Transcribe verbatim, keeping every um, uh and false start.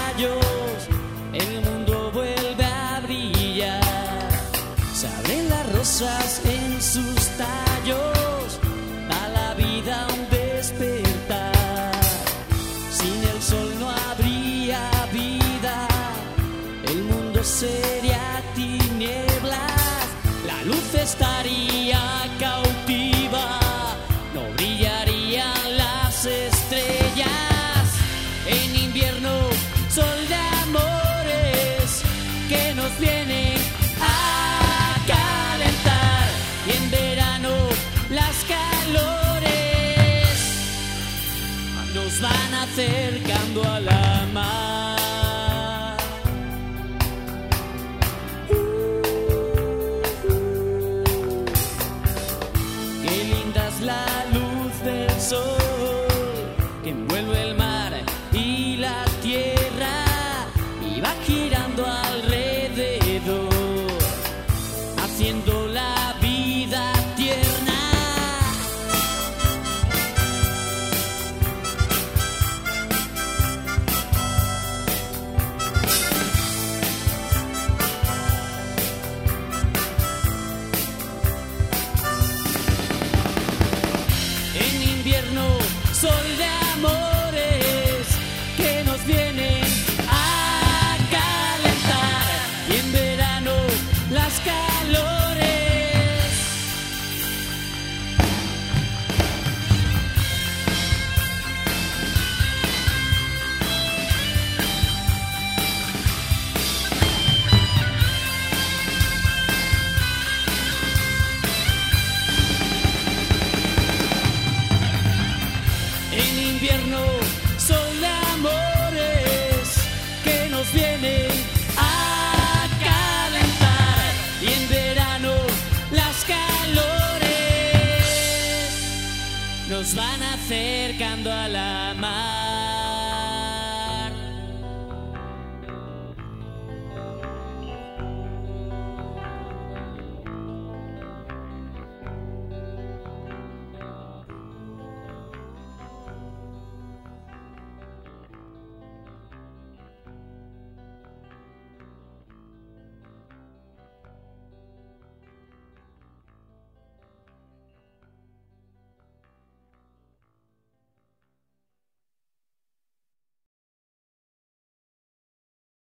rayos, el mundo vuelve a brillar. Se abren las rosas en sus tallos, da la vida un despertar. Sin el sol no habría vida, el mundo sería tinieblas, la luz estaría cautiva, no brillarían las estrellas. En invierno, sol de amores que nos viene a calentar, y en verano las calores nos van acercando a la mar. Qué linda es la luz del sol que envuelve el mar y la tierra y va girando alrededor, haciendo la vida tierna. En invierno, sol de amores que nos vienen a calentar, y en verano las calores en invierno, sol de amores que nos vienen a calentar, y en verano las calores nos van acercando a la mar.